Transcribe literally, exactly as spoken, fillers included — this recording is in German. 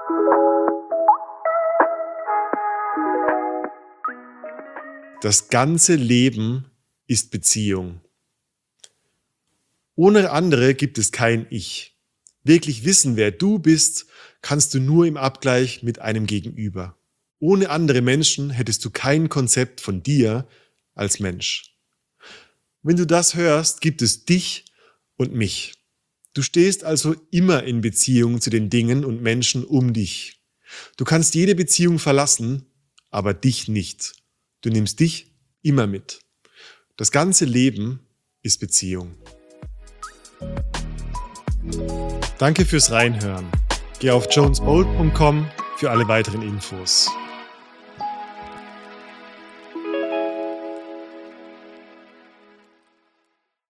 Das ganze Leben ist Beziehung. Ohne andere gibt es kein Ich. Wirklich wissen, wer du bist, kannst du nur im Abgleich mit einem Gegenüber. Ohne andere Menschen hättest du kein Konzept von dir als Mensch. Wenn du das hörst, gibt es dich und mich. Du stehst also immer in Beziehung zu den Dingen und Menschen um dich. Du kannst jede Beziehung verlassen, aber dich nicht. Du nimmst dich immer mit. Das ganze Leben ist Beziehung. Danke fürs Reinhören. Geh auf jones bold punkt com für alle weiteren Infos.